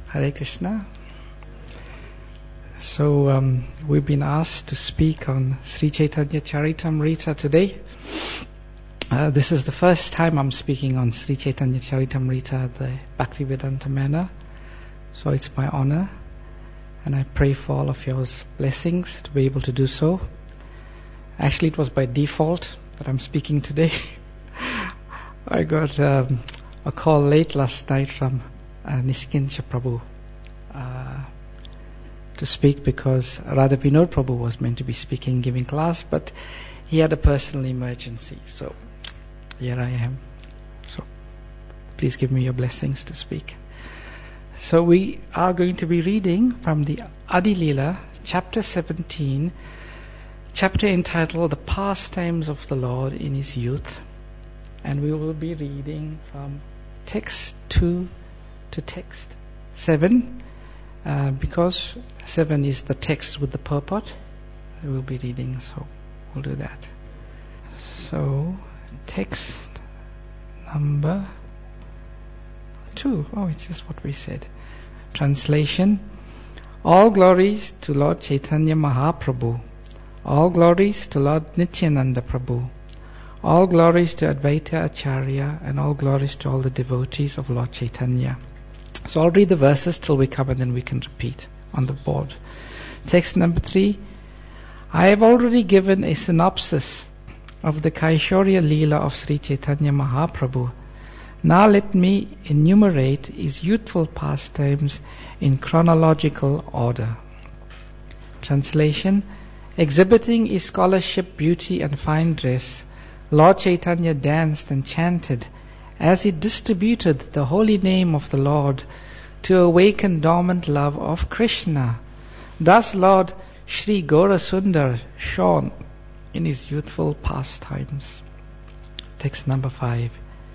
Hare Krishna. So we've been asked to speak on Sri Chaitanya Charitamrita today. This is the first time I'm speaking on Sri Chaitanya Charitamrita, the Bhaktivedanta manner. So it's my honor, and I pray for all of your blessings to be able to do so. Actually, it was by default that I'm speaking today. I got a call late last night from Nishkincha Prabhu to speak, because Radha Vinod Prabhu was meant to be speaking, giving class, but he had a personal emergency. So here I am. So please give me your blessings to speak. So we are going to be reading from the Adi Leela, chapter 17, chapter entitled The Pastimes of the Lord in His Youth. And we will be reading from text 2 to text 7, because 7 is the text with the purport. We will be reading, so we'll do that. So, text number 2. Oh, it's just what we said. Translation. All glories to Lord Chaitanya Mahaprabhu. All glories to Lord Nityananda Prabhu. All glories to Advaita Acharya, and all glories to all the devotees of Lord Chaitanya. So I'll read the verses till we come, and then we can repeat on the board. Text number 3. I have already given a synopsis of the Kaishorya Leela of Sri Chaitanya Mahaprabhu. Now let me enumerate his youthful pastimes in chronological order. Translation. Exhibiting his scholarship, beauty and fine dress, Lord Chaitanya danced and chanted as he distributed the holy name of the Lord to awaken dormant love of Krishna. Thus Lord Sri Gaurasundar shone in his youthful pastimes. Text number 5.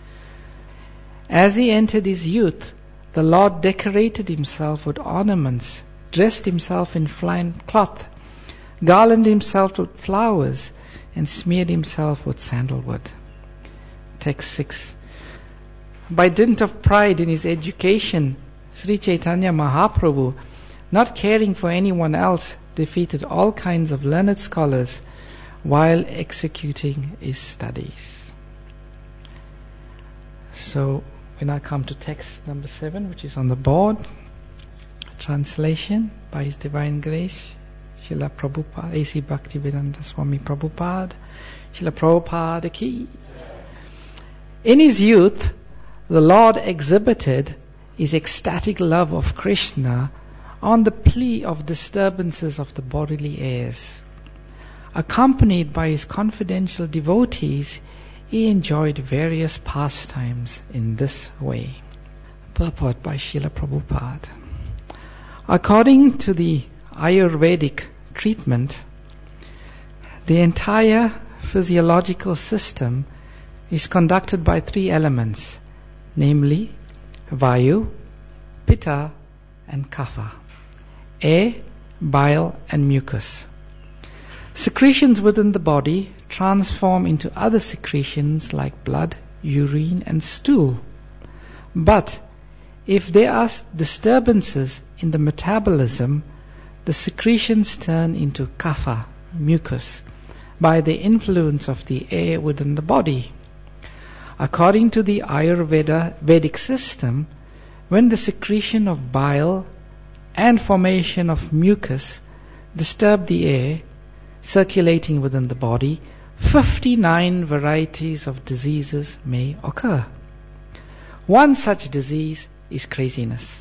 As he entered his youth, the Lord decorated himself with ornaments, dressed himself in fine cloth, garlanded himself with flowers, and smeared himself with sandalwood. Text 6. By dint of pride in his education, Sri Chaitanya Mahaprabhu, not caring for anyone else, defeated all kinds of learned scholars while executing his studies. So we now come to text number 7, which is on the board. Translation by His Divine Grace Srila Prabhupada, A.C. Bhaktivedanta Swami Prabhupada, Srila Prabhupada ki. In his youth, the Lord exhibited his ecstatic love of Krishna on the plea of disturbances of the bodily airs. Accompanied by his confidential devotees, he enjoyed various pastimes in this way. Purport by Srila Prabhupada. According to the Ayurvedic treatment, the entire physiological system is conducted by 3 elements, namely Vayu, Pitta and Kapha, air, bile and mucus. Secretions within the body transform into other secretions like blood, urine and stool. But if there are disturbances in the metabolism, the secretions turn into kapha, mucus, by the influence of the air within the body. According to the Ayurveda Vedic system, when the secretion of bile and formation of mucus disturb the air circulating within the body, 59 varieties of diseases may occur. One such disease is craziness.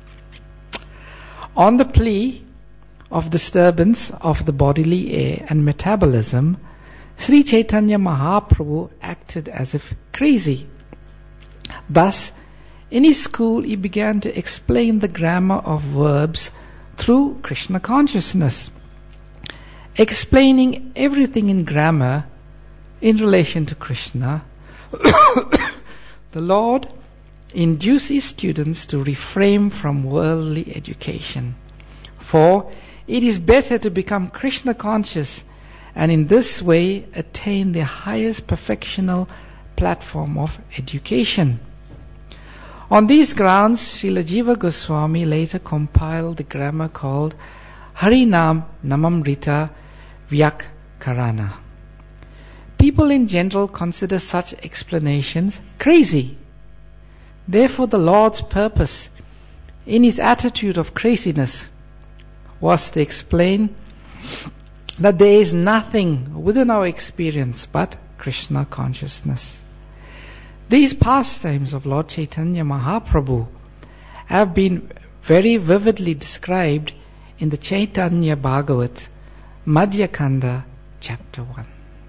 On the plea of disturbance of the bodily air and metabolism, Sri Chaitanya Mahaprabhu acted as if crazy. Thus, in his school he began to explain the grammar of verbs through Krishna consciousness, explaining everything in grammar in relation to Krishna. The Lord induced his students to refrain from worldly education, for it is better to become Krishna conscious and in this way attain the highest perfectional platform of education. On these grounds, Srila Jiva Goswami later compiled the grammar called Harinam Namamrita Vyakkarana. People in general consider such explanations crazy. Therefore, the Lord's purpose in his attitude of craziness was to explain that there is nothing within our experience but Krishna consciousness. These pastimes of Lord Chaitanya Mahaprabhu have been very vividly described in the Chaitanya Bhagavat, Madhya Kanda, chapter 1.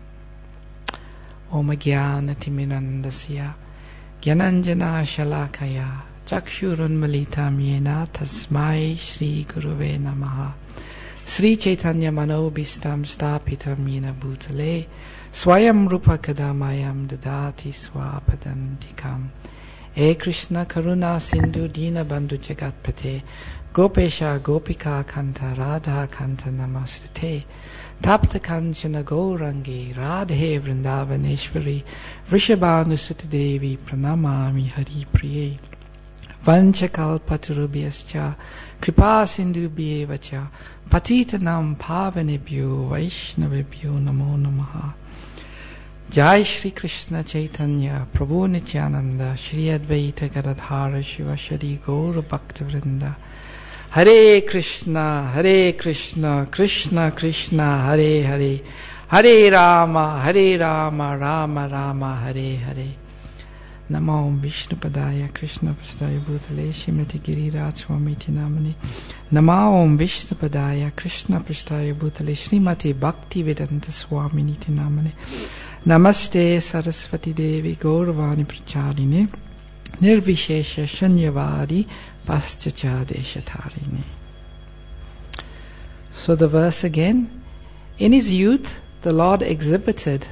Om Jnana Timirandasya Gyananjana Shalakaya Chakshurun Malitam Yena Tasmai Shri Guruve Namaha Sri Chaitanya Manobhistam Stapitam Yena Bhutale Swayam Rupa Kadamayam Dadati Swapadantikam E Krishna Karuna Sindhu Dina Bandhu Jagatpate Gopesha Gopika Kanta Radha Kanta Namastute Tapta Kanchana Gaurangi Radhe Vrindavaneshwari Vrishabhanusati Devi Pranamami Hari Priye Vanchakalpatarubhyascha Kripa Sindhubhyevacha Patitanam Pavanebhyo Vaishnavebhyo Namo Namaha. Jai Shri Krishna Chaitanya Prabhu Nityananda Shri Advaita Gadadhara Shiva Shri Gaura Bhakta Vrinda. Hare Krishna, Krishna Krishna, Hare Hare, Hare Rama, Rama Rama, Hare Hare. Namo Vishnu Padaya Krishna Prasthaya Bhutale Shrimati Giriraj Swamiti Namani. Namo Vishnu Padaya Krishna Prasthaya Bhutale Shrimati Bhakti Vedanta Swamini Namani. Namaste Saraswati Devi Gauravani Pracharine Nirvishesha Shanyavadi Paschachadeshatarine. So the verse again. In his youth, the Lord exhibited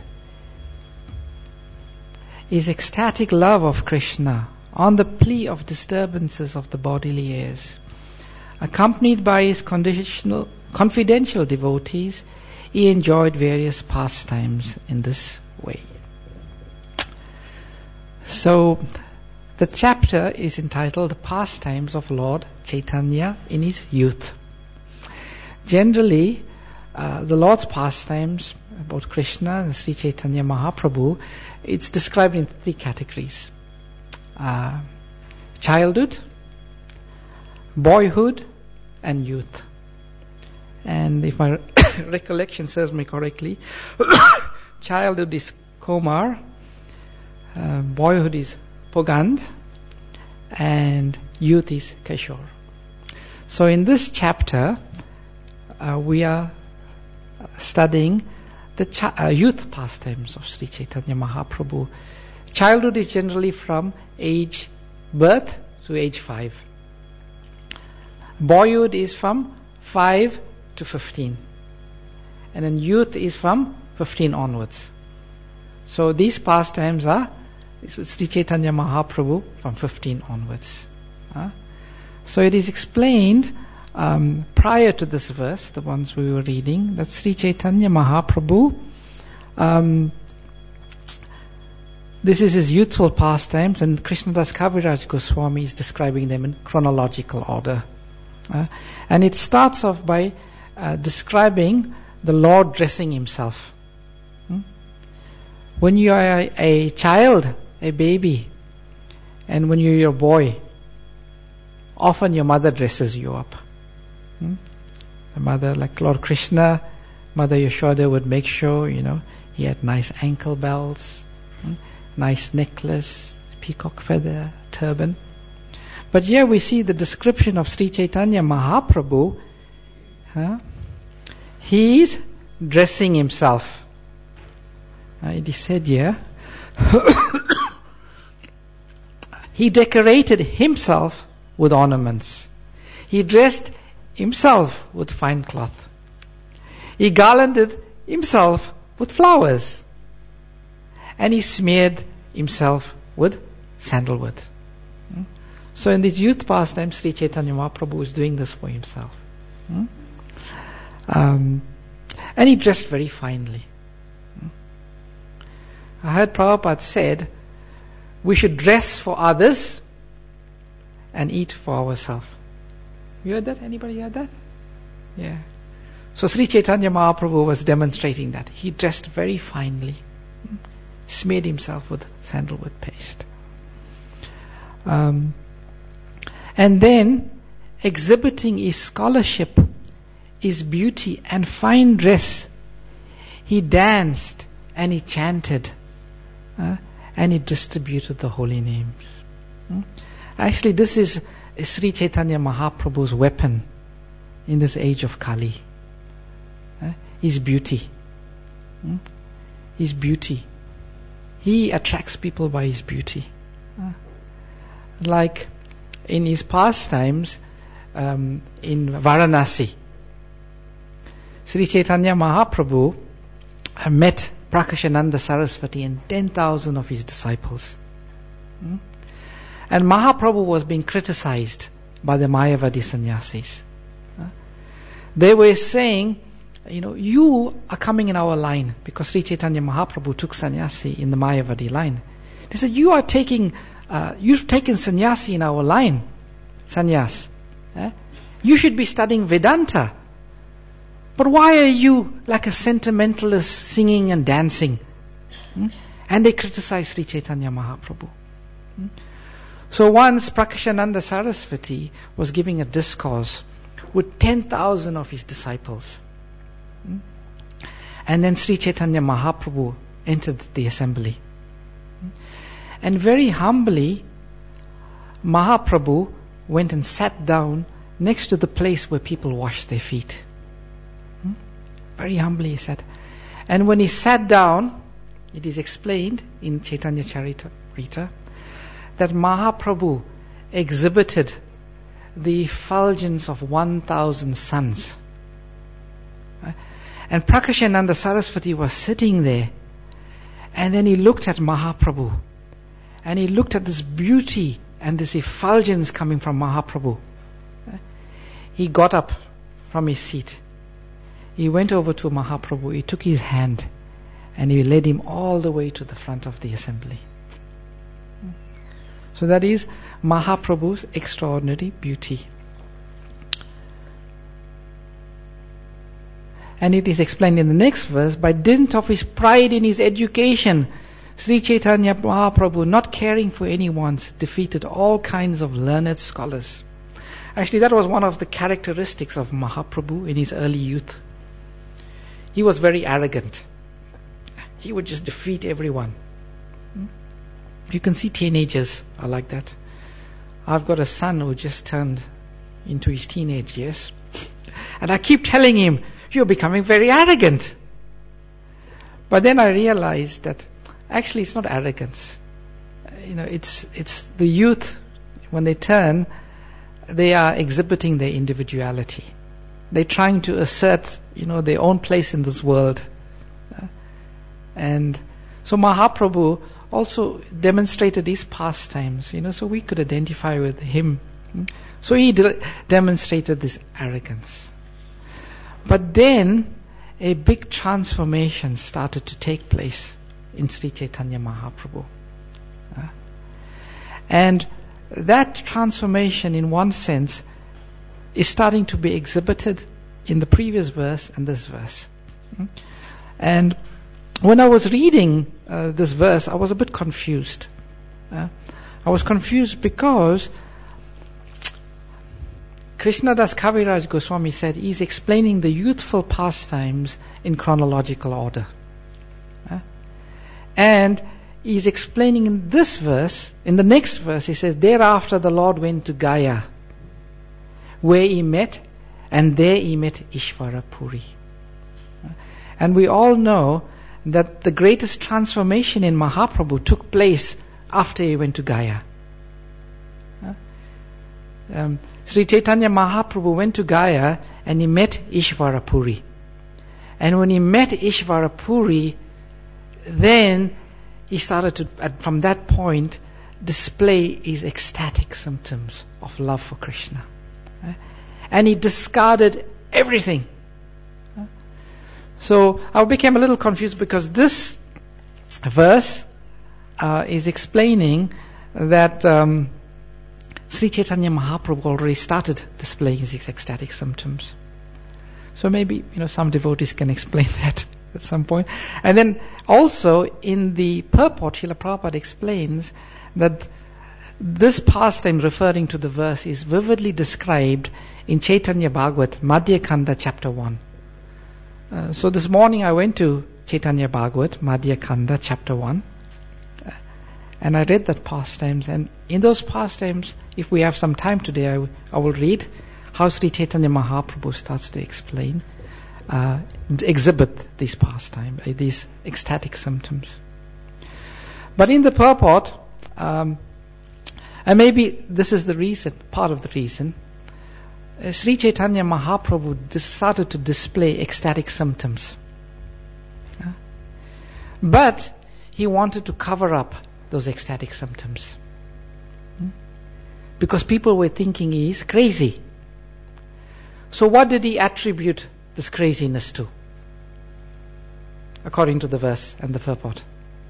his ecstatic love of Krishna on the plea of disturbances of the bodily airs. Accompanied by his confidential devotees, he enjoyed various pastimes in this way. So, the chapter is entitled The Pastimes of Lord Chaitanya in his Youth. Generally, the Lord's pastimes about Krishna and Sri Chaitanya Mahaprabhu, it's described in 3 categories. Childhood, boyhood, and youth. And if my recollection serves me correctly, childhood is Komar, boyhood is Pogand, and youth is Kishore. So in this chapter, we are studying the youth pastimes of Sri Chaitanya Mahaprabhu. Childhood is generally from age birth to age 5. Boyhood is from 5 to 15. And then youth is from 15 onwards. So these pastimes are Sri Chaitanya Mahaprabhu from 15 onwards. So it is explained prior to this verse, the ones we were reading, that Sri Chaitanya Mahaprabhu, this is his youthful pastimes, and Krishnadas Kaviraj Goswami is describing them in chronological order. And it starts off by describing the Lord dressing himself. When you are a child, a baby, and when you're a boy, often your mother dresses you up. The mother, like Lord Krishna, Mother Yashoda would make sure, he had nice ankle belts, nice necklace, peacock feather, turban. But here we see the description of Sri Chaitanya Mahaprabhu. He is dressing himself. It is said here, he decorated himself with ornaments. He dressed himself with fine cloth. He garlanded himself with flowers. And he smeared himself with sandalwood. So in this youth pastime, Sri Chaitanya Mahaprabhu is doing this for himself. And he dressed very finely. I heard Prabhupada said, we should dress for others and eat for ourselves. You heard that? Anybody heard that? Yeah. So Sri Chaitanya Mahaprabhu was demonstrating that. He dressed very finely, smeared himself with sandalwood paste. And then exhibiting his scholarship, his beauty and fine dress, he danced and he chanted and he distributed the holy names. Actually, this is Sri Chaitanya Mahaprabhu's weapon in this age of Kali. His beauty. His beauty. He attracts people by his beauty. Like in his pastimes in Varanasi, Sri Chaitanya Mahaprabhu met Prakashananda Saraswati and 10,000 of his disciples. And Mahaprabhu was being criticized by the Mayavadi sannyasis. They were saying, you are coming in our line, because Sri Chaitanya Mahaprabhu took sannyasi in the Mayavadi line. They said, you've taken sannyasi in our line, sannyas. You should be studying Vedanta. But why are you like a sentimentalist singing and dancing? And they criticized Sri Chaitanya Mahaprabhu. So once Prakashananda Saraswati was giving a discourse with 10,000 of his disciples. And then Sri Chaitanya Mahaprabhu entered the assembly. And very humbly, Mahaprabhu went and sat down next to the place where people wash their feet. Very humbly he sat. And when he sat down, it is explained in Chaitanya Charitamrita that Mahaprabhu exhibited the effulgence of 1,000 suns. And Prakashananda Saraswati was sitting there, and then he looked at Mahaprabhu, and he looked at this beauty and this effulgence coming from Mahaprabhu. He got up from his seat. He went over to Mahaprabhu, he took his hand, and he led him all the way to the front of the assembly. So that is Mahaprabhu's extraordinary beauty. And it is explained in the next verse, by dint of his pride in his education, Sri Chaitanya Mahaprabhu, not caring for anyone, defeated all kinds of learned scholars. Actually, that was one of the characteristics of Mahaprabhu in his early youth. He was very arrogant. He would just defeat everyone. You can see teenagers are like that. I've got a son who just turned into his teenage years. And I keep telling him, you're becoming very arrogant. But then I realized that actually it's not arrogance. It's the youth, when they turn, they are exhibiting their individuality. They're trying to assert, their own place in this world. And so Mahaprabhu also demonstrated his pastimes, so we could identify with him. So he demonstrated this arrogance. But then a big transformation started to take place in Sri Chaitanya Mahaprabhu. And that transformation, in one sense, is starting to be exhibited in the previous verse and this verse. And when I was reading this verse, I was a bit confused. I was confused because Krishnadas Kaviraj Goswami said he's explaining the youthful pastimes in chronological order. And he's explaining in this verse, in the next verse, he says, thereafter the Lord went to Gaya, where he met, and there he met Ishvara Puri. And we all know that the greatest transformation in Mahaprabhu took place after he went to Gaya. Sri Chaitanya Mahaprabhu went to Gaya and he met Ishvara Puri. And when he met Ishvara Puri, then he started to, from that point, display his ecstatic symptoms of love for Krishna. And he discarded everything. So I became a little confused because this verse is explaining that Sri Chaitanya Mahaprabhu already started displaying these ecstatic symptoms. So maybe, some devotees can explain that at some point. And then also in the purport, Srila Prabhupada explains that this pastime referring to the verse is vividly described in Chaitanya Bhagavat, Madhya Kanda, chapter 1. So this morning I went to Chaitanya Bhagavat, Madhya Kanda, chapter 1, and I read that pastimes. And in those pastimes, if we have some time today, I will read how Sri Chaitanya Mahaprabhu starts to explain, exhibit these pastimes, these ecstatic symptoms. But in the purport, and maybe this is the reason, part of the reason, Sri Chaitanya Mahaprabhu started to display ecstatic symptoms. But he wanted to cover up those ecstatic symptoms. Because people were thinking he is crazy. So what did he attribute this craziness to? According to the verse and the purport.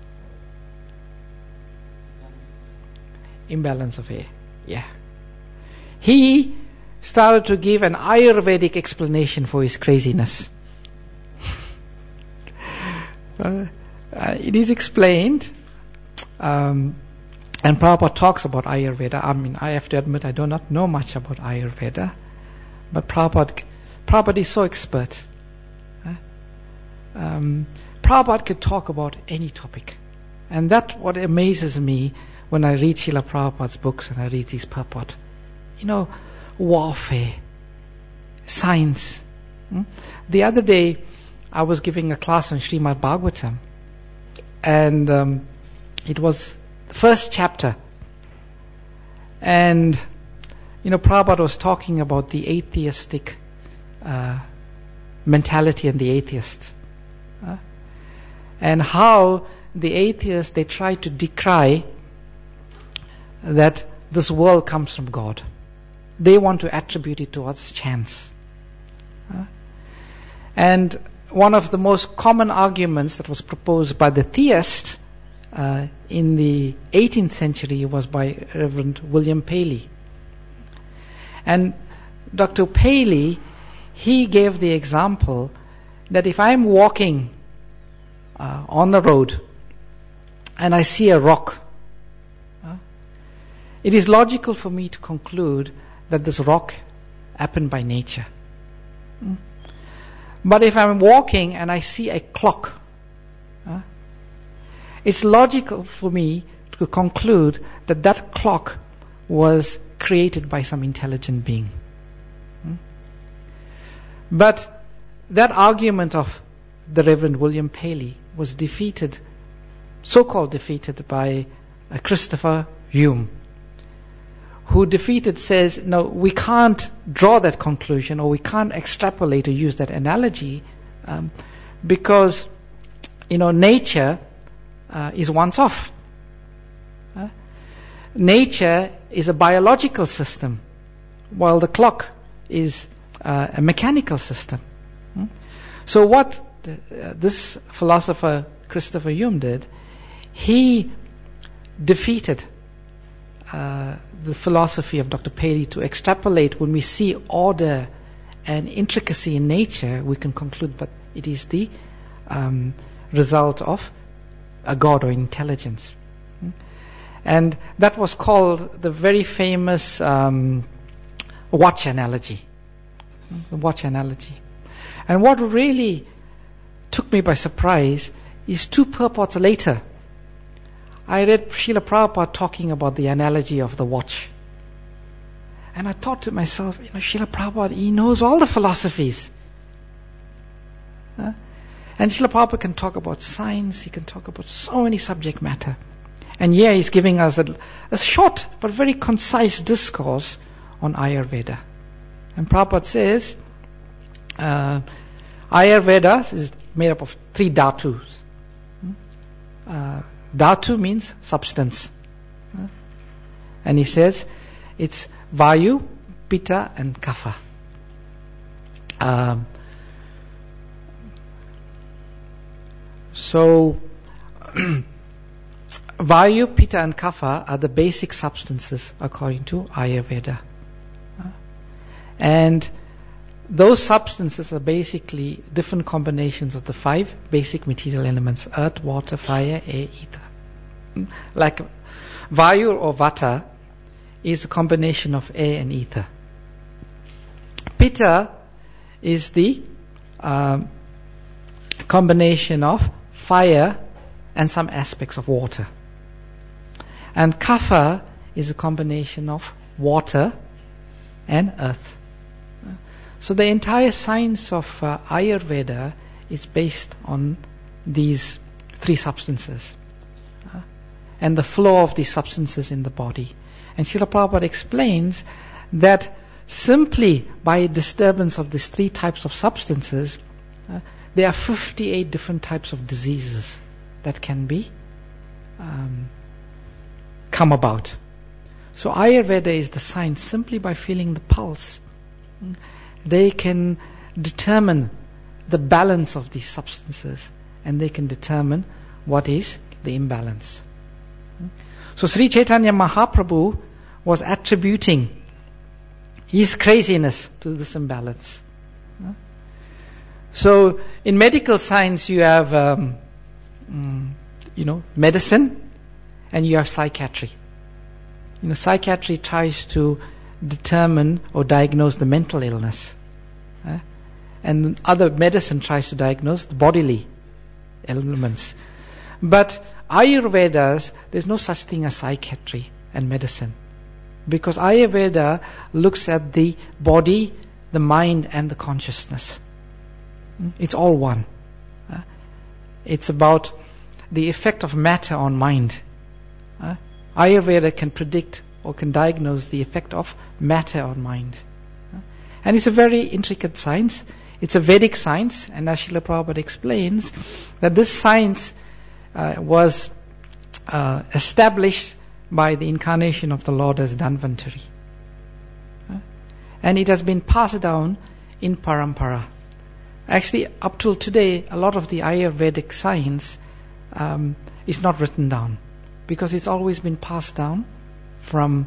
Imbalance of air. Yeah. He started to give an Ayurvedic explanation for his craziness. It is explained, and Prabhupada talks about Ayurveda. I have to admit I do not know much about Ayurveda, but Prabhupada is so expert. Prabhupada could talk about any topic, and that's what amazes me when I read Srila Prabhupada's books and I read these purport. Warfare, science. The other day, I was giving a class on Srimad Bhagavatam, and it was the first chapter. And, Prabhupada was talking about the atheistic mentality and the atheists. And how the atheists, they try to decry that this world comes from God. They want to attribute it towards chance. And one of the most common arguments that was proposed by the theist in the 18th century was by Reverend William Paley. And Dr. Paley, he gave the example that if I'm walking on the road and I see a rock, it is logical for me to conclude that this rock happened by nature. But if I'm walking and I see a clock, it's logical for me to conclude that that clock was created by some intelligent being. But that argument of the Reverend William Paley was defeated, so-called defeated, by Christopher Hume, who says, no, we can't draw that conclusion, or we can't extrapolate or use that analogy, because, nature is once off. Nature is a biological system, while the clock is a mechanical system. So what this philosopher Christopher Hume did, he defeated the philosophy of Dr. Paley to extrapolate. When we see order and intricacy in nature, we can conclude that it is the result of a God or intelligence. And that was called the very famous watch analogy. The watch analogy. And what really took me by surprise is two purports later, I read Srila Prabhupada talking about the analogy of the watch. And I thought to myself, Srila Prabhupada, he knows all the philosophies. And Srila Prabhupada can talk about science, he can talk about so many subject matter. And here he's giving us a short but very concise discourse on Ayurveda. And Prabhupada says, Ayurveda is made up of 3 dhatus. Dhatu means substance. And he says it's Vayu, Pitta and Kapha. So Vayu, Pitta and Kapha are the basic substances according to Ayurveda. And those substances are basically different combinations of the 5 basic material elements: earth, water, fire, air, ether. Like Vayu or Vata is a combination of air and ether. Pitta is the combination of fire and some aspects of water. And Kapha is a combination of water and earth. So the entire science of Ayurveda is based on these 3 substances and the flow of these substances in the body. And Srila Prabhupada explains that simply by disturbance of these 3 types of substances, there are 58 different types of diseases that can be come about. So Ayurveda is the science. Simply by feeling the pulse, they can determine the balance of these substances, and they can determine what is the imbalance. So Sri Chaitanya Mahaprabhu was attributing his craziness to this imbalance. So in medical science you have medicine and you have psychiatry. Psychiatry tries to determine or diagnose the mental illness, and other medicine tries to diagnose the bodily elements. But Ayurveda, there's no such thing as psychiatry and medicine, because Ayurveda looks at the body, the mind and the consciousness. It's all one. It's about the effect of matter on mind. Ayurveda can predict or can diagnose the effect of matter on mind. And it's a very intricate science. It's a Vedic science, and as Srila Prabhupada explains, that this science was established by the incarnation of the Lord as Dhanvantari. And it has been passed down in parampara. Actually, up till today, a lot of the Ayurvedic science is not written down, because it's always been passed down from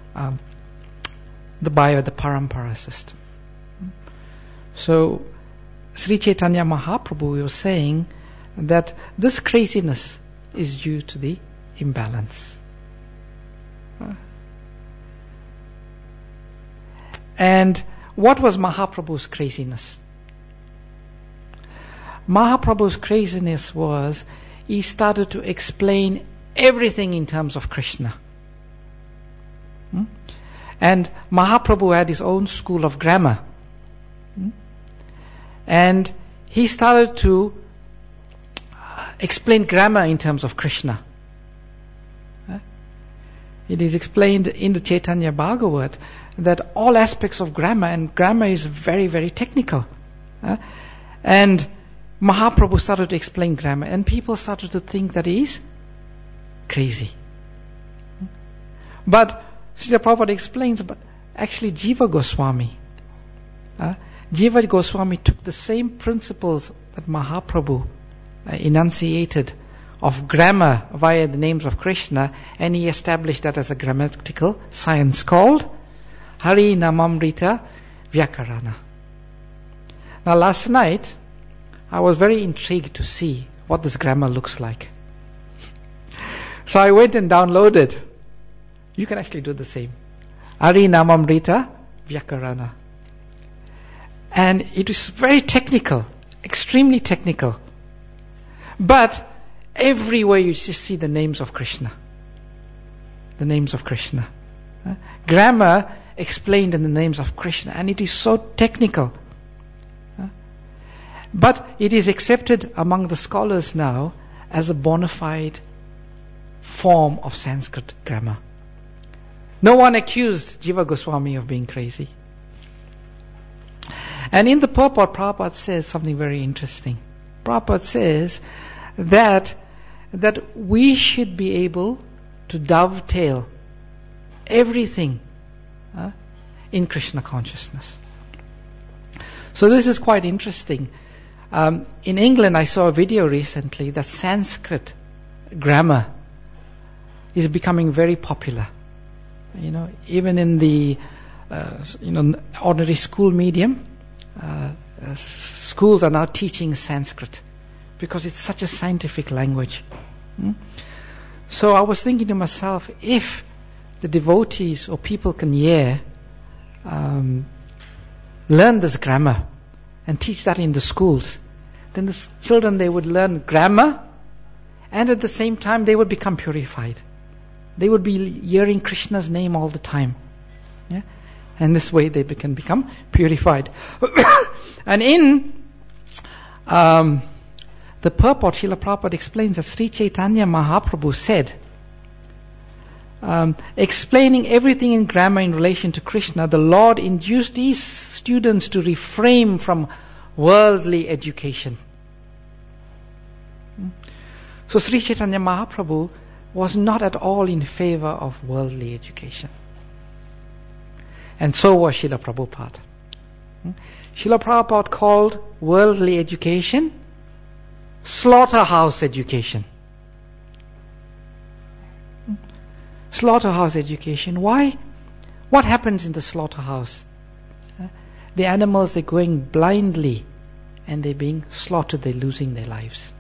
the parampara system. So Sri Chaitanya Mahaprabhu was saying that this craziness is due to the imbalance. And what was Mahaprabhu's craziness? Mahaprabhu's craziness was he started to explain everything in terms of Krishna. And Mahaprabhu had his own school of grammar. And he started to explain grammar in terms of Krishna. It is explained in the Chaitanya Bhagavat that all aspects of grammar, and grammar is very, very technical. And Mahaprabhu started to explain grammar, and people started to think that he is crazy. But Srila Prabhupada explains, but actually Jiva Goswami took the same principles that Mahaprabhu enunciated of grammar via the names of Krishna, and he established that as a grammatical science called Hari Namamrita Vyakarana. Now last night I was very intrigued to see what this grammar looks like. So I went and downloaded. You can actually do the same. Hari Namamrita Vyakarana. And it is very technical, extremely technical. But everywhere you just see the names of Krishna. The names of Krishna. Grammar explained in the names of Krishna, and it is so technical. But it is accepted among the scholars now as a bona fide form of Sanskrit grammar. No one accused Jiva Goswami of being crazy. And in the purport, Prabhupada says something very interesting. Prabhupada says that we should be able to dovetail everything in Krishna consciousness. So this is quite interesting. In England, I saw a video recently that Sanskrit grammar is becoming very popular. Even in the ordinary school medium, schools are now teaching Sanskrit because it's such a scientific language. So I was thinking to myself, if the devotees or people can learn this grammar and teach that in the schools, then the children, they would learn grammar, and at the same time they would become purified. They would be hearing Krishna's name all the time. Yeah? And this way they can become purified. And in the purport, Srila Prabhupada explains that Sri Chaitanya Mahaprabhu said, explaining everything in grammar in relation to Krishna, the Lord induced these students to refrain from worldly education. So Sri Chaitanya Mahaprabhu was not at all in favor of worldly education. And so was Srila Prabhupada. Srila Prabhupada called worldly education slaughterhouse education. Slaughterhouse education. Why? What happens in the slaughterhouse? The animals, they're going blindly and they're being slaughtered, they're losing their lives.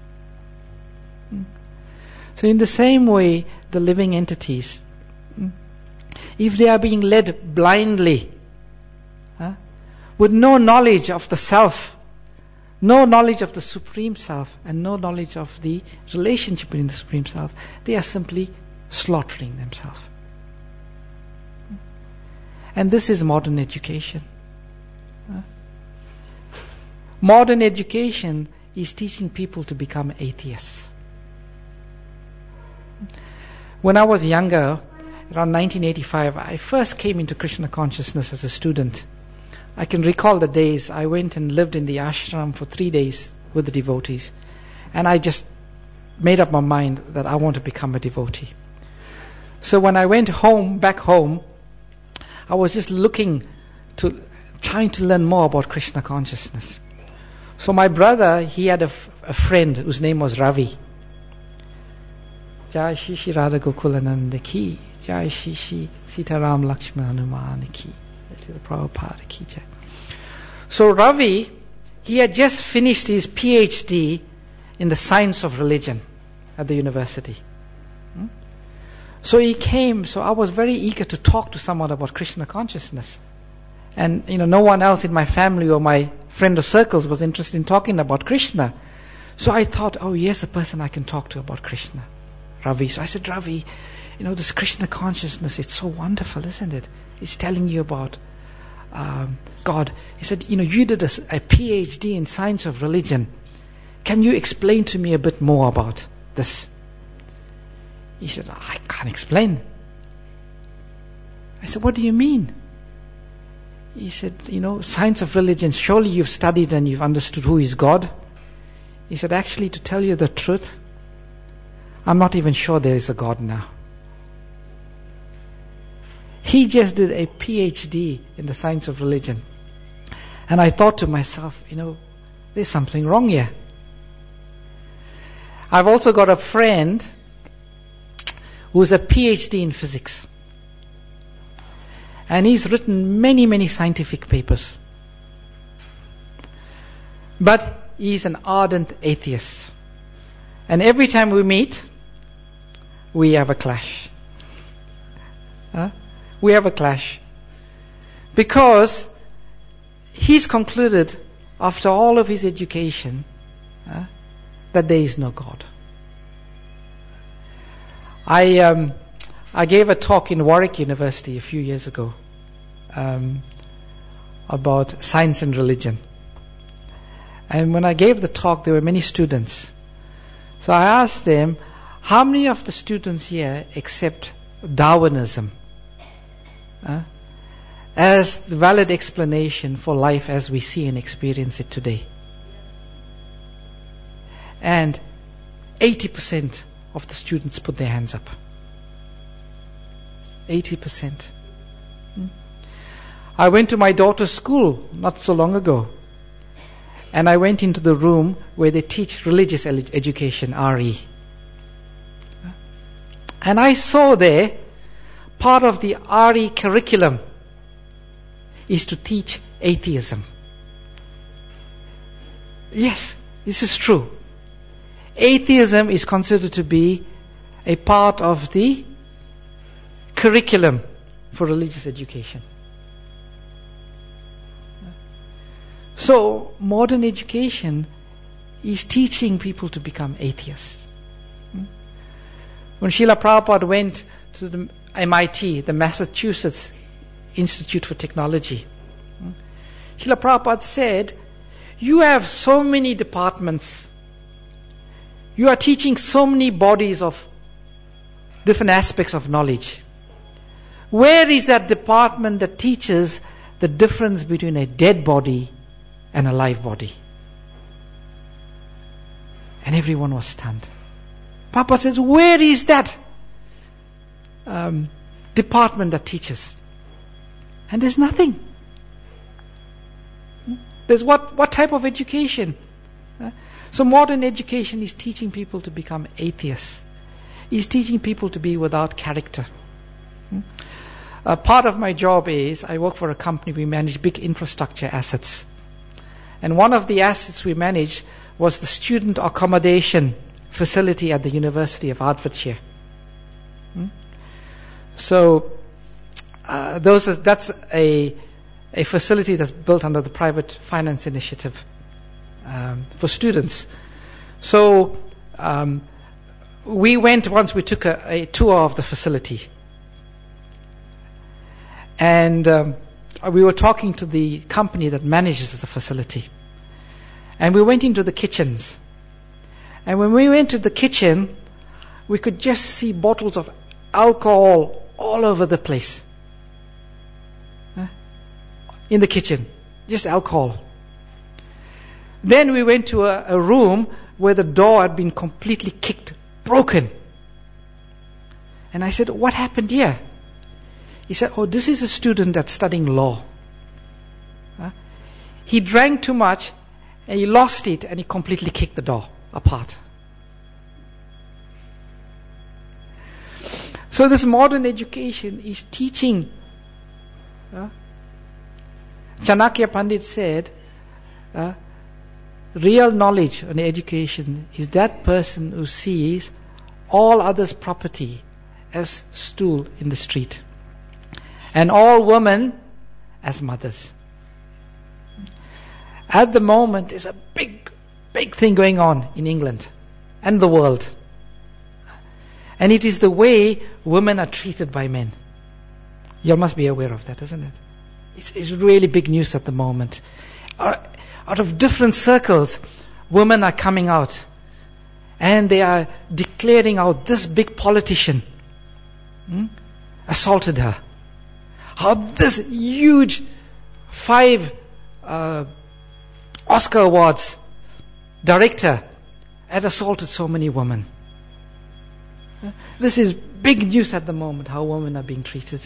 So in the same way, the living entities, if they are being led blindly, with no knowledge of the self, no knowledge of the Supreme Self, and no knowledge of the relationship between the Supreme Self, they are simply slaughtering themselves. And this is modern education. Modern education is teaching people to become atheists. When I was younger, around 1985, I first came into Krishna consciousness as a student. I can recall the days I went and lived in the ashram for 3 days with the devotees. And I just made up my mind that I want to become a devotee. So when I went back home, I was just trying to learn more about Krishna consciousness. So my brother, he had a friend whose name was Ravi. Jai Shri Shri Radha Gokulananda ki, Jai Shri Shri Sitaram Lakshmana Hanuman ki, Prabhupada ki jai. So Ravi, he had just finished his PhD in the science of religion at the university. So he came, so I was very eager to talk to someone about Krishna consciousness. And no one else in my family or my friend of circles was interested in talking about Krishna. So I thought, oh yes, a person I can talk to about Krishna, Ravi. So I said, Ravi, this Krishna consciousness, it's so wonderful, isn't it? It's telling you about God. He said, you did a PhD in science of religion. Can you explain to me a bit more about this? He said, I can't explain. I said, what do you mean? He said, science of religion, surely you've studied and you've understood who is God. He said, actually, to tell you the truth, I'm not even sure there is a God now. He just did a PhD in the science of religion. And I thought to myself, there's something wrong here. I've also got a friend who's a PhD in physics. And he's written many, many scientific papers. But he's an ardent atheist. And every time we meet, we have a clash. We have a clash. Because he's concluded, after all of his education, that there is no God. I gave a talk in Warwick University a few years ago about science and religion. And when I gave the talk, there were many students. So I asked them, how many of the students here accept Darwinism as the valid explanation for life as we see and experience it today? And 80% of the students put their hands up. 80%. I went to my daughter's school not so long ago, and I went into the room where they teach religious education, RE. And I saw there, part of the RE curriculum is to teach atheism. Yes, this is true. Atheism is considered to be a part of the curriculum for religious education. So, modern education is teaching people to become atheists. When Srila Prabhupada went to the MIT, the Massachusetts Institute for Technology, Srila Prabhupada said, you have so many departments. You are teaching so many bodies of different aspects of knowledge. Where is that department that teaches the difference between a dead body and a live body? And everyone was stunned. Papa says, where is that department that teaches? And there's nothing. There's what type of education? So modern education is teaching people to become atheists. Is teaching people to be without character. Part of my job is, I work for a company, we manage big infrastructure assets. And one of the assets we managed was the student accommodation facility at the University of Hertfordshire. So that's a facility that's built under the Private Finance Initiative for students. So we went once, we took a tour of the facility. And we were talking to the company that manages the facility. And we went into the kitchens. And when we went to the kitchen, we could just see bottles of alcohol all over the place. In the kitchen. Just alcohol. Then we went to a room where the door had been completely kicked, broken. And I said, what happened here? He said, oh, this is a student that's studying law. He drank too much and he lost it and he completely kicked the door apart. So this modern education is teaching. Chanakya Pandit said, real knowledge and education is that person who sees all others' property as stool in the street. And all women as mothers. At the moment, there's a big thing going on in England and the world. And it is the way women are treated by men. You must be aware of that, isn't it? It's really big news at the moment. Out of different circles, women are coming out. And they are declaring out this big politician assaulted her. How this huge 5 Oscar Awards director had assaulted so many women. This is big news at the moment, how women are being treated.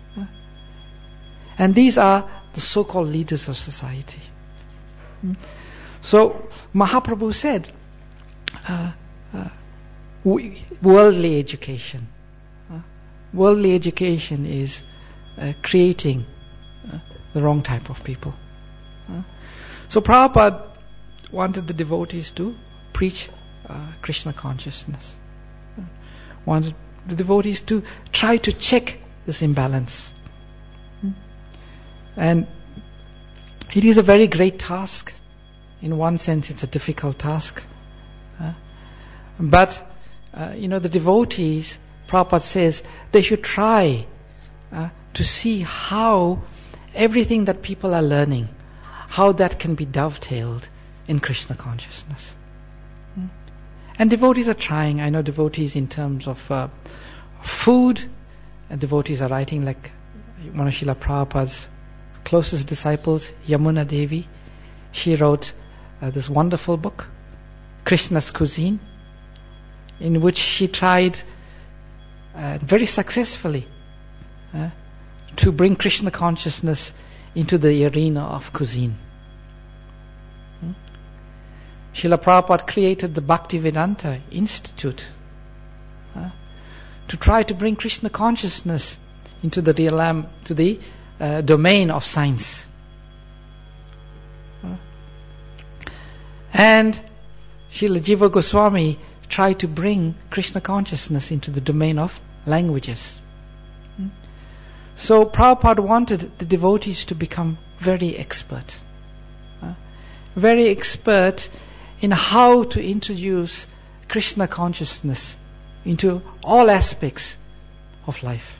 And these are the so-called leaders of society. So Mahaprabhu said, worldly education. Worldly education is creating the wrong type of people. So Prabhupada wanted the devotees to preach Krishna consciousness. Wanted the devotees to try to check this imbalance. And it is a very great task. In one sense, it's a difficult task. But the devotees, Prabhupada says, they should try to see how everything that people are learning, how that can be dovetailed in Krishna consciousness. And devotees are trying. I know devotees in terms of food, and devotees are writing, like one of Srila Prabhupada's closest disciples, Yamuna Devi. She wrote this wonderful book, Krishna's Cuisine, in which she tried very successfully to bring Krishna consciousness into the arena of cuisine. Srila Prabhupada created the Bhaktivedanta Institute to to try to bring Krishna consciousness into the realm, to the domain of science. And Srila Jiva Goswami tried to bring Krishna consciousness into the domain of languages. So Prabhupada wanted the devotees to become very expert in how to introduce Krishna consciousness into all aspects of life.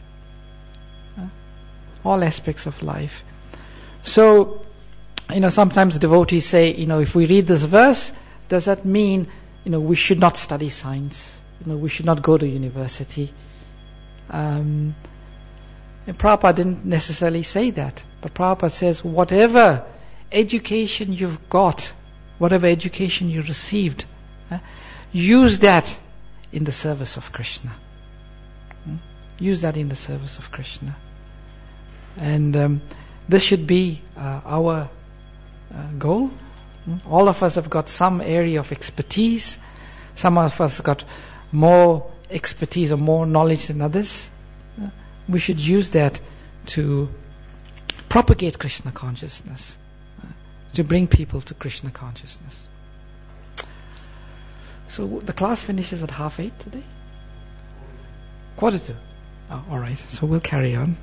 All aspects of life. So, sometimes devotees say, if we read this verse, does that mean, we should not study science? We should not go to university? And Prabhupada didn't necessarily say that. But Prabhupada says, whatever education you've got, whatever education you received, use that in the service of Krishna. Use that in the service of Krishna. And this should be our goal. All of us have got some area of expertise. Some of us have got more expertise or more knowledge than others. We should use that to propagate Krishna consciousness, to bring people to Krishna consciousness. So the class finishes at 8:30 today? 7:45. Oh, all right. So we'll carry on.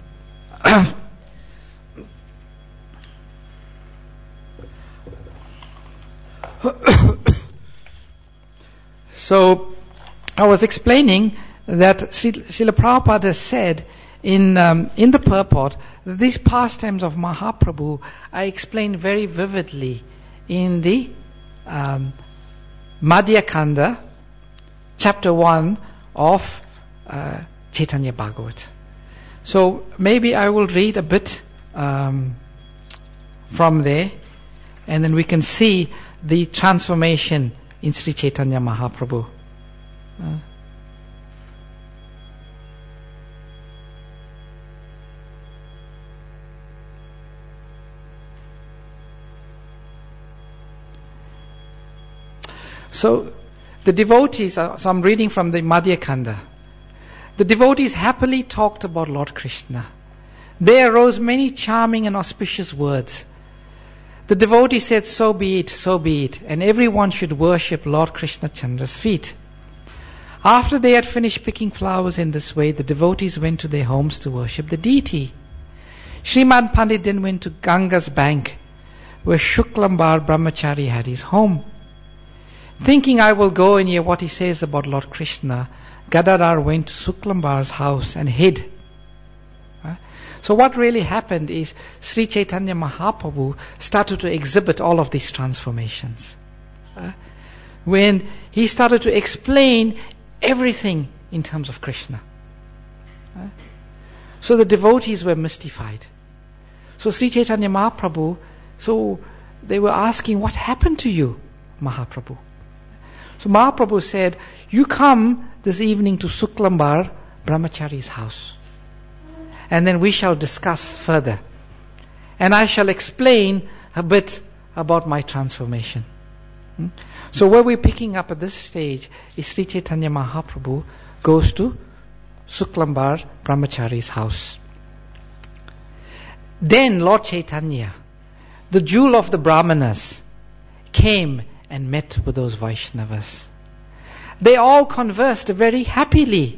So I was explaining that Srila Prabhupada has said in the purport that these pastimes of Mahaprabhu are explained very vividly in the Madhya Kanda, chapter 1 of Chaitanya Bhagavat. So maybe I will read a bit from there, and then we can see the transformation in Sri Chaitanya Mahaprabhu. So the devotees, so I'm reading from the Madhya Kanda. The devotees happily talked about Lord Krishna. There arose many charming and auspicious words. The devotee said, so be it, and everyone should worship Lord Krishna Chandra's feet. After they had finished picking flowers in this way, the devotees went to their homes to worship the deity. Srimad Pandit then went to Ganga's bank, where Shuklambar Brahmachari had his home. Thinking, I will go and hear what he says about Lord Krishna, Gadadhar went to Shuklambar's house and hid. So what really happened is Sri Chaitanya Mahaprabhu started to exhibit all of these transformations. When he started to explain everything in terms of Krishna. So the devotees were mystified. So Sri Chaitanya Mahaprabhu, so they were asking, what happened to you, Mahaprabhu? So Mahaprabhu said, you come this evening to Shuklambar Brahmachari's house. And then we shall discuss further. And I shall explain a bit about my transformation. So where we're picking up at this stage is Sri Chaitanya Mahaprabhu goes to Shuklambar Brahmachari's house. Then Lord Chaitanya, the jewel of the Brahmanas, came and met with those Vaishnavas. They all conversed very happily.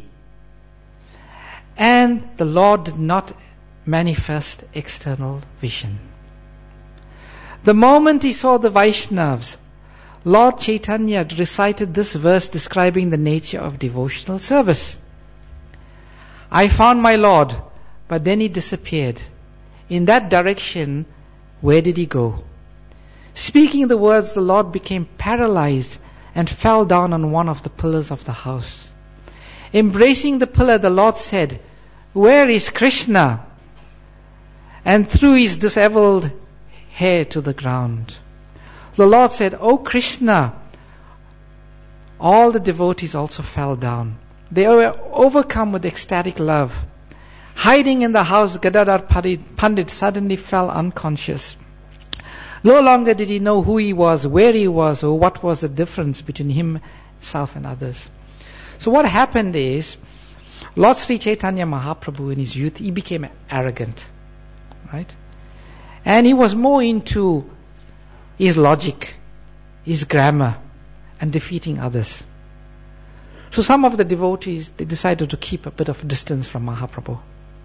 And the Lord did not manifest external vision. The moment he saw the Vaishnavas, Lord Chaitanya recited this verse describing the nature of devotional service. I found my Lord, but then he disappeared. In that direction, where did he go? Speaking the words, the Lord became paralyzed and fell down on one of the pillars of the house. Embracing the pillar, the Lord said, where is Krishna? And threw his disheveled hair to the ground. The Lord said, O Krishna. All the devotees also fell down. They were overcome with ecstatic love. Hiding in the house, Gadadhar Pandit suddenly fell unconscious. No longer did he know who he was, where he was, or what was the difference between himself and others. So what happened is, Lord Sri Chaitanya Mahaprabhu in his youth, he became arrogant, right? And he was more into his logic, his grammar, and defeating others. So some of the devotees, they decided to keep a bit of distance from Mahaprabhu.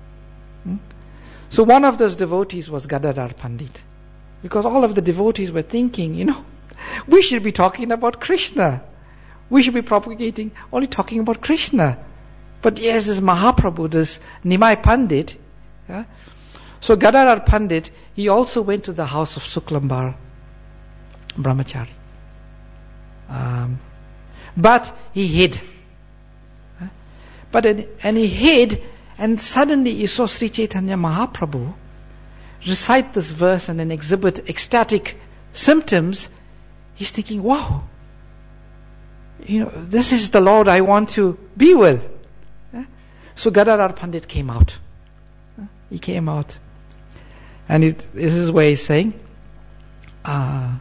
So one of those devotees was Gadadhar Pandit. Because all of the devotees were thinking, we should be talking about Krishna. We should be propagating, only talking about Krishna. But yes, this Mahaprabhu, this Nimai Pandit. Yeah? So Gadadhar Pandit, he also went to the house of Suklambar Brahmachari. But he hid. And he hid, and suddenly he saw Sri Chaitanya Mahaprabhu recite this verse and then exhibit ecstatic symptoms. He's thinking, wow, this is the Lord I want to be with. So Gadadhar Pandit came out. He came out. And this is where he's saying, a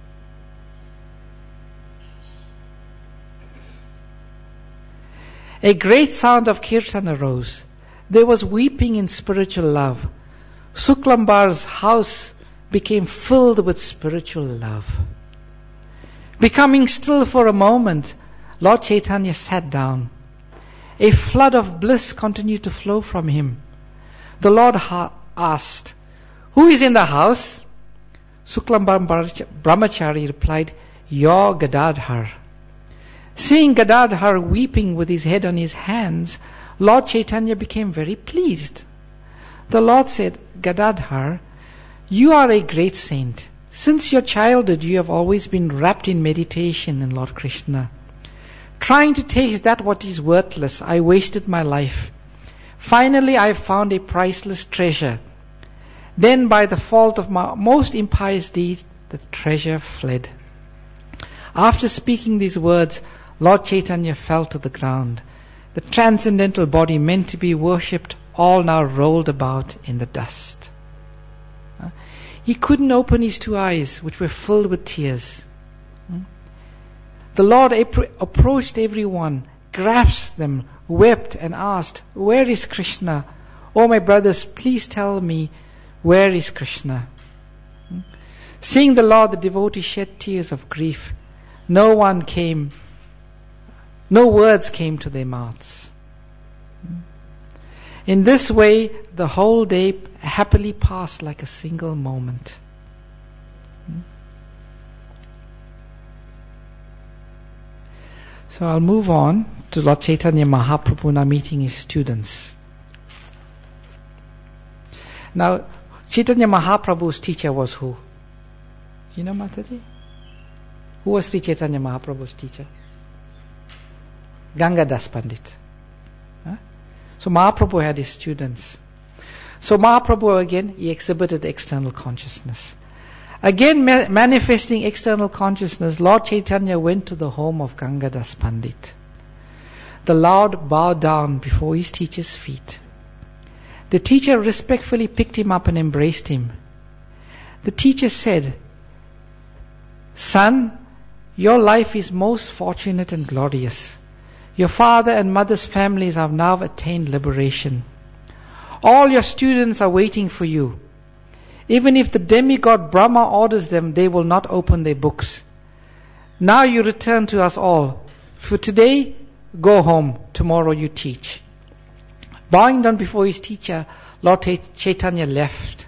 great sound of kirtan arose. There was weeping in spiritual love. Suklambar's house became filled with spiritual love. Becoming still for a moment, Lord Chaitanya sat down. A flood of bliss continued to flow from him. The Lord asked, "Who is in the house?" Suklambar Brahmachari replied, "Your Gadadhar." Seeing Gadadhar weeping with his head on his hands, Lord Chaitanya became very pleased. The Lord said, "Gadadhar, you are a great saint. Since your childhood you have always been wrapped in meditation in Lord Krishna. Trying to taste that what is worthless, I wasted my life. Finally I found a priceless treasure. Then by the fault of my most impious deeds, the treasure fled." After speaking these words, Lord Chaitanya fell to the ground. The transcendental body meant to be worshipped all now rolled about in the dust. He couldn't open his two eyes, which were filled with tears. The Lord approached everyone, grasped them, wept and asked, "Where is Krishna? Oh my brothers, please tell me, where is Krishna?" Seeing the Lord, the devotee shed tears of grief. No words came to their mouths. In this way, the whole day happily passed like a single moment. So I'll move on to Lord Chaitanya Mahaprabhu now meeting his students. Now, Chaitanya Mahaprabhu's teacher was who? You know, Mataji? Who was Sri Chaitanya Mahaprabhu's teacher? Gangadas Pandit. So Mahaprabhu had his students. So Mahaprabhu again, he exhibited external consciousness. Again manifesting external consciousness, Lord Chaitanya went to the home of Gangadas Pandit. The Lord bowed down before his teacher's feet. The teacher respectfully picked him up and embraced him. The teacher said, "Son, your life is most fortunate and glorious. Your father and mother's families have now attained liberation. All your students are waiting for you. Even if the demigod Brahma orders them, they will not open their books. Now you return to us all. For today, go home. Tomorrow you teach." Bowing down before his teacher, Lord Chaitanya left.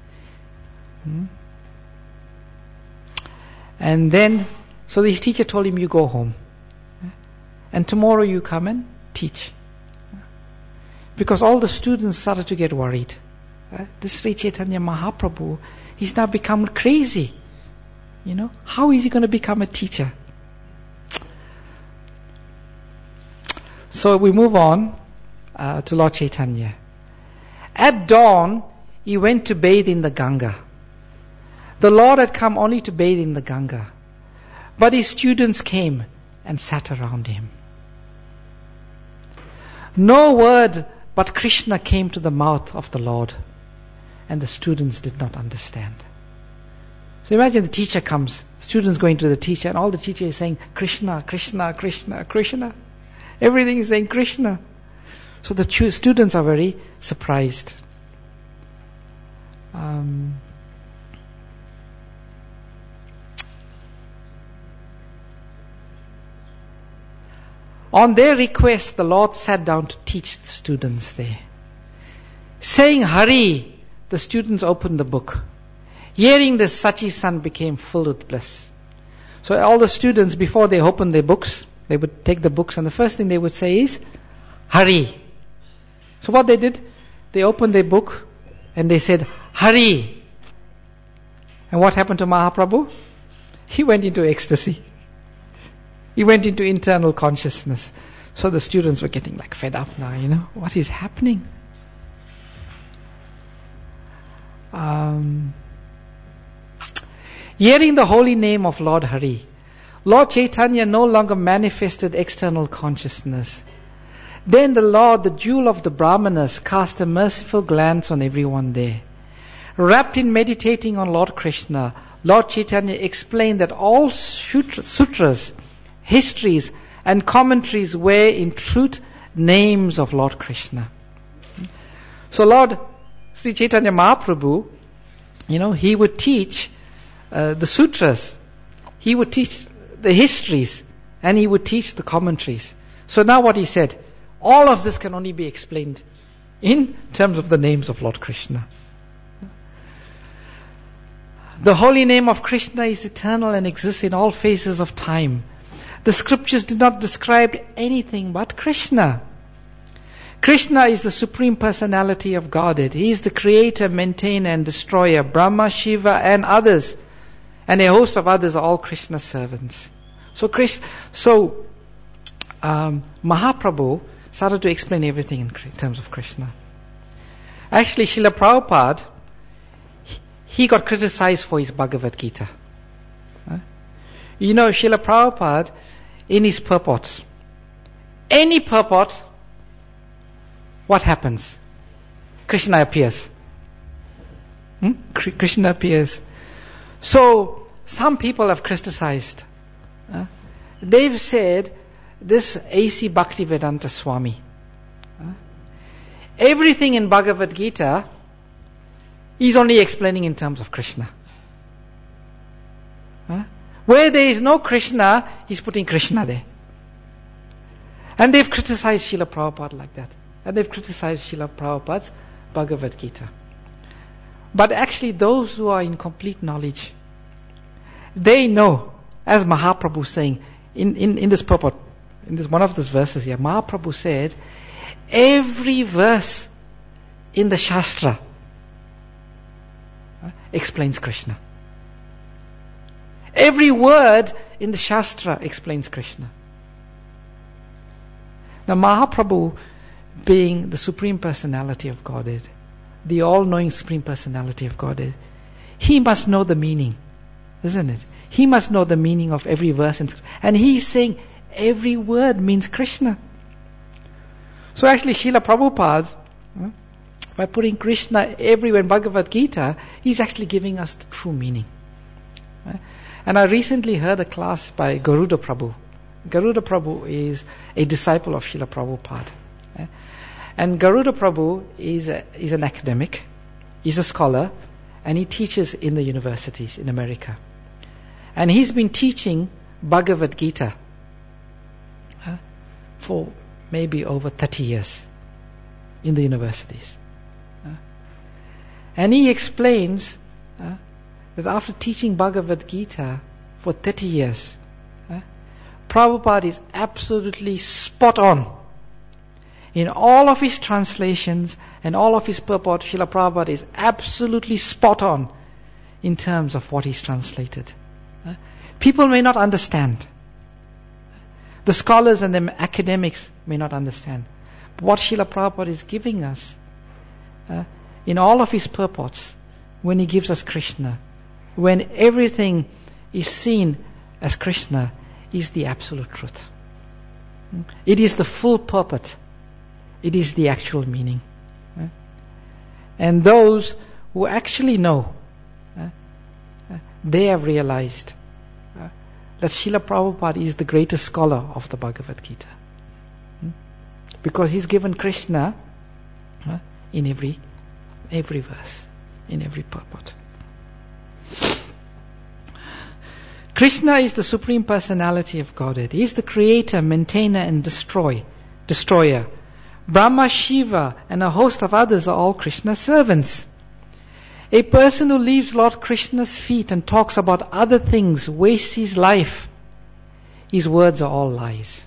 And then, so his teacher told him, "You go home. And tomorrow you come and teach." Because all the students started to get worried. This Sri Chaitanya Mahaprabhu, he's now become crazy. How is he going to become a teacher? So we move on to Lord Chaitanya. At dawn, he went to bathe in the Ganga. The Lord had come only to bathe in the Ganga. But his students came and sat around him. No word but Krishna came to the mouth of the Lord, and the students did not understand. So imagine the teacher comes, students going to the teacher, and all the teacher is saying, "Krishna, Krishna, Krishna, Krishna." Everything is saying Krishna. So the students are very surprised. On their request, the Lord sat down to teach the students there. Saying, "Hurry," the students opened the book. Hearing this, Sachi-san became filled with bliss. So all the students, before they opened their books, they would take the books, and the first thing they would say is, "Hurry." So what they did, they opened their book, and they said, "Hurry." And what happened to Mahaprabhu? He went into ecstasy. He went into internal consciousness. So the students were getting fed up now, what is happening? Hearing the holy name of Lord Hari, Lord Chaitanya no longer manifested external consciousness. Then the Lord, the jewel of the Brahmanas, cast a merciful glance on everyone there. Wrapped in meditating on Lord Krishna, Lord Chaitanya explained that all sutras, histories and commentaries were in truth names of Lord Krishna. So Lord Sri Chaitanya Mahaprabhu, he would teach the sutras, he would teach the histories, and he would teach the commentaries. So now what he said, all of this can only be explained in terms of the names of Lord Krishna. The holy name of Krishna is eternal and exists in all phases of time. The scriptures did not describe anything but Krishna. Krishna is the Supreme Personality of Godhead. He is the creator, maintainer and destroyer. Brahma, Shiva and others, and a host of others are all Krishna's servants. So Mahaprabhu started to explain everything in terms of Krishna. Actually, Srila Prabhupada, he got criticized for his Bhagavad Gita. Srila Prabhupada, in his purports, any purport, what happens? Krishna appears. Krishna appears. So, some people have criticized. They've said, this A.C. Bhaktivedanta Swami, everything in Bhagavad Gita, he's only explaining in terms of Krishna. Where there is no Krishna, he's putting Krishna there. And they've criticized Srila Prabhupada like that. And they've criticized Srila Prabhupada's Bhagavad Gita. But actually those who are in complete knowledge, they know, as Mahaprabhu saying, in this purport, in this one of these verses here, Mahaprabhu said, every verse in the Shastra explains Krishna. Every word in the Shastra explains Krishna. Now Mahaprabhu, being the Supreme Personality of Godhead, the all-knowing Supreme Personality of Godhead, he must know the meaning, isn't it? He must know the meaning of every verse. And he's saying every word means Krishna. So actually Srila Prabhupada, by putting Krishna everywhere in Bhagavad Gita, he's actually giving us the true meaning. And I recently heard a class by Garuda Prabhu. Garuda Prabhu is a disciple of Srila Prabhupada. And Garuda Prabhu is an academic, he's a scholar, and he teaches in the universities in America. And he's been teaching Bhagavad Gita for maybe over 30 years in the universities. And he explains that after teaching Bhagavad Gita for 30 years, Prabhupada is absolutely spot on. In all of his translations and all of his purport, Srila Prabhupada is absolutely spot on in terms of what he's translated. People may not understand. The scholars and the academics may not understand. But what Srila Prabhupada is giving us, in all of his purports, when he gives us Krishna, when everything is seen as Krishna, is the absolute truth. It is the full purport. It is the actual meaning. And those who actually know, they have realized that Srila Prabhupada is the greatest scholar of the Bhagavad Gita. Because he's given Krishna in every verse, in every purport. Krishna is the Supreme Personality of Godhead. He is the creator, maintainer and destroyer. Brahma, Shiva and a host of others are all Krishna's servants. A person who leaves Lord Krishna's feet and talks about other things wastes his life. His words are all lies.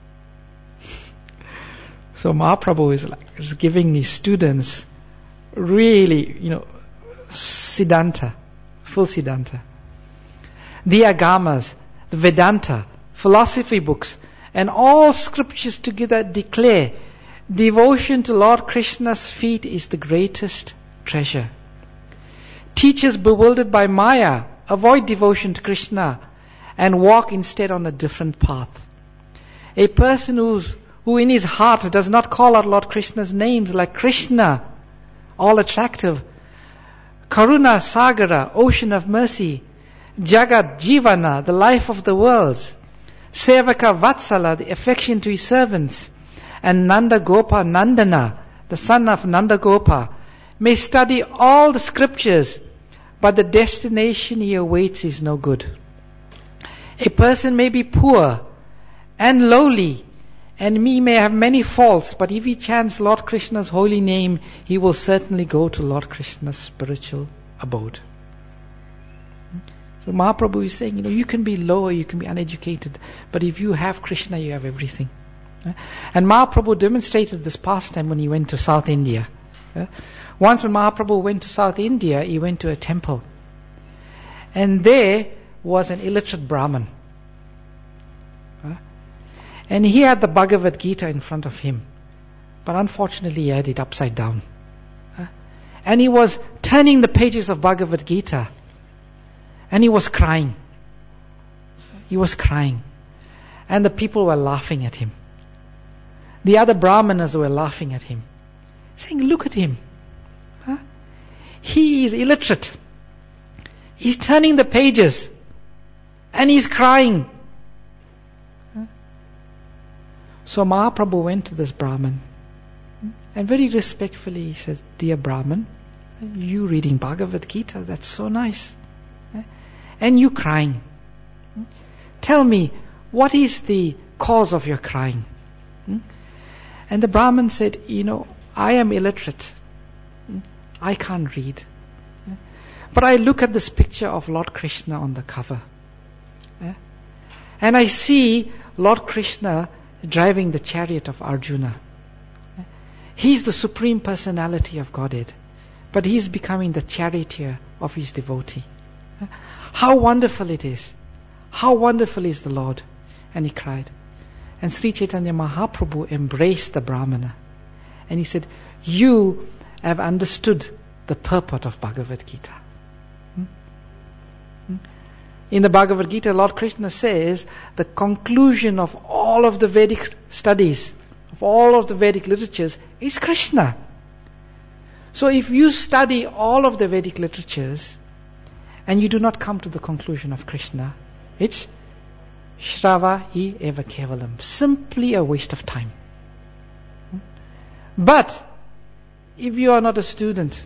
So Mahaprabhu is giving these students really, Siddhanta, full Siddhanta. The Agamas, the Vedanta, philosophy books, and all scriptures together declare devotion to Lord Krishna's feet is the greatest treasure. Teachers bewildered by Maya avoid devotion to Krishna and walk instead on a different path. A person who in his heart does not call out Lord Krishna's names like Krishna, all attractive, Karuna Sagara, ocean of mercy, Jagat Jivana, the life of the worlds, Sevaka Vatsala, the affection to his servants, and Nanda Gopa Nandana, the son of Nanda Gopa, may study all the scriptures, but the destination he awaits is no good. A person may be poor and lowly, and he may have many faults, but if he chants Lord Krishna's holy name, he will certainly go to Lord Krishna's spiritual abode. So Mahaprabhu is saying, you can be lower, you can be uneducated, but if you have Krishna, you have everything. And Mahaprabhu demonstrated this pastime when he went to South India. Once when Mahaprabhu went to South India, he went to a temple. And there was an illiterate Brahmin. And he had the Bhagavad Gita in front of him. But unfortunately he had it upside down. And he was turning the pages of Bhagavad Gita. And he was crying. He was crying. And the people were laughing at him. The other Brahmanas were laughing at him, saying, look at him. He is illiterate. He's turning the pages. And he's crying. So Mahaprabhu went to this Brahmin. And very respectfully he said, dear Brahmin, you reading Bhagavad Gita, that's so nice. And you crying. Tell me, what is the cause of your crying? And the Brahmin said, I am illiterate. I can't read. But I look at this picture of Lord Krishna on the cover. And I see Lord Krishna driving the chariot of Arjuna. He's the Supreme Personality of Godhead. But he's becoming the charioteer of his devotee. How wonderful it is. How wonderful is the Lord. And he cried. And Sri Chaitanya Mahaprabhu embraced the Brahmana. And he said, you have understood the purport of Bhagavad Gita. In the Bhagavad Gita, Lord Krishna says the conclusion of all of the Vedic studies, of all of the Vedic literatures, is Krishna. So if you study all of the Vedic literatures and you do not come to the conclusion of Krishna, it's Shrava hi eva kevalam, simply a waste of time. But if you are not a student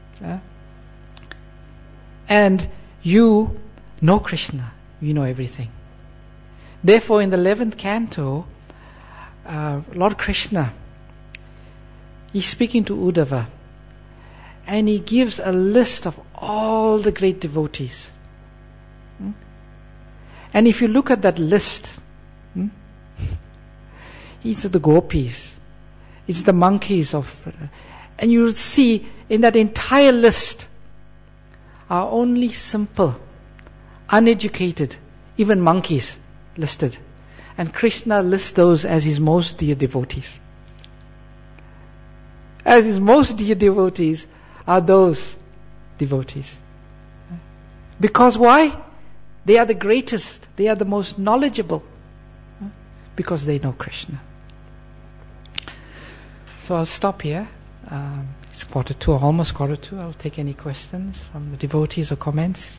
and you know Krishna, you know everything. Therefore, in the 11th canto, Lord Krishna, he's speaking to Uddhava, and he gives a list of all the great devotees. And if you look at that list, it's the gopis, it's the monkeys and you will see in that entire list are only simple, uneducated, even monkeys listed. And Krishna lists those as his most dear devotees. As his most dear devotees are those devotees. Because why? They are the greatest. They are the most knowledgeable. Because they know Krishna. So I'll stop here. It's 1:45, almost 1:45. I'll take any questions from the devotees or comments.